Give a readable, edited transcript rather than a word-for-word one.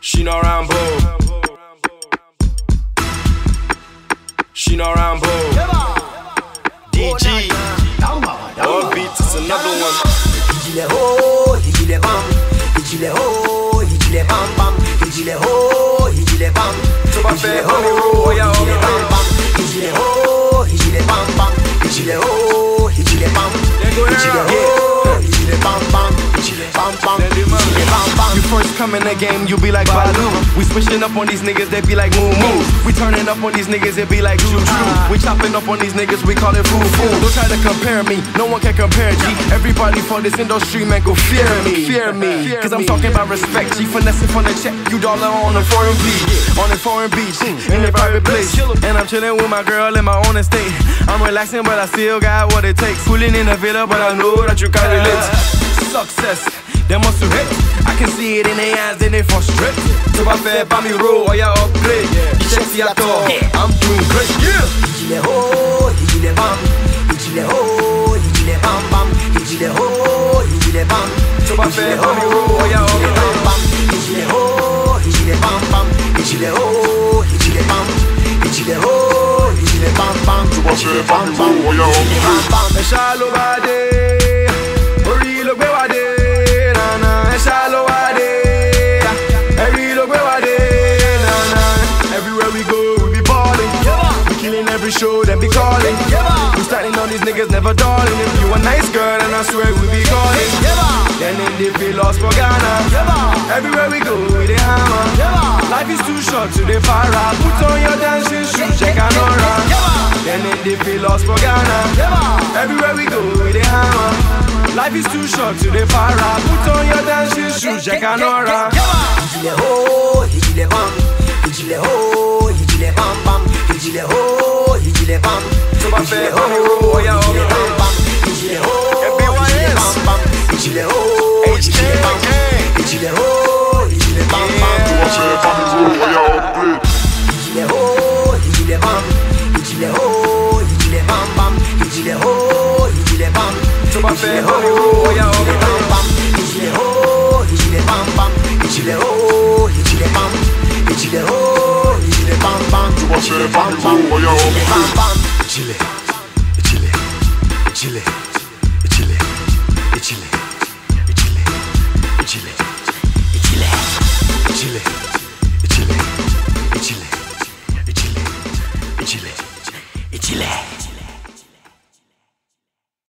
She no Rambo. She no Rambo. DG. All beats is another one. Hijile ho, hijile bam. Hijile ho, hijile bam bam. Hijile ho, hijile bam. Hijile ho, hijile bam bam. Hijile ho, hijile bam bam. Hijile ho, hijile bam. Hijile ho, hijile bam bam. Hijile bam bam. Hijile bam bam. You first come in the game, you be like Baloo. We switching up on these niggas, they be like moo moo. We turning up on these niggas, it be like choo choo. We chopping up on these niggas, we call it foo foo. Don't try to compare me, no one can compare G. Everybody for this industry, man, go fear me. Cause I'm talking about respect, G. Finessing from the check, you dollar on a foreign beach. On a foreign beach, in a private place. And I'm chilling with my girl in my own estate. I'm relaxing, but I still got what it takes. Cooling in the villa, but I know that you can relate. Success, they must hate. I can see it in their eyes, then they frustrate. So I feel by me roll, or ya upgrade. Sexy at all, I'm doing great. Hijile ho, hijile bam. Hijile ho, hijile bam bam. Hijile ho, hijile bam. So I feel by me roll, or ya upgrade. Hijile ho, hijile bam bam. Hijile ho, hijile bam. Hijile ho, hijile bam bam. Hijile bam bam. Hijile bam bam. Shallow body, ori lo gbe wa de. Shallow wade, every look where I did, everywhere we go, we be balling. We killing every show, then be calling. We starting on these niggas, never darling. If you a nice girl, and I swear we be calling. Then they feel lost for Ghana. Everywhere we go, we the hammer. Life is too short to the para. Put on your dancing shoes, check an aura. Then they feel lost for Ghana. Everywhere we go, we the hammer. Life is too short to the para. Put on your dancing shoes, check an aura. Hijile ho, hijile bam. Hijile ho, hijile bam bam. Hijile ho, hijile bam. Hijile ho, hijile bam bam. Hijile ho, hijile bam bam. Hijile ho, hijile bam. Hijile ho, hijile bam bam. Hijile ho, hijile bam. Hijile ho, hijile bam bam. Hijile ho, hijile bam. Hijile ho, hijile bam bam. Hijile ho, hijile bam bam. Hijile ho, hijile bam. Hijile ho, hijile bam bam. Hijile bam bam. Hijile bam bam. Hijile, hijile, hijile, hijile, hijile, hijile, hijile, hijile, hijile, hijile, hijile, hijile, hijile, hijile.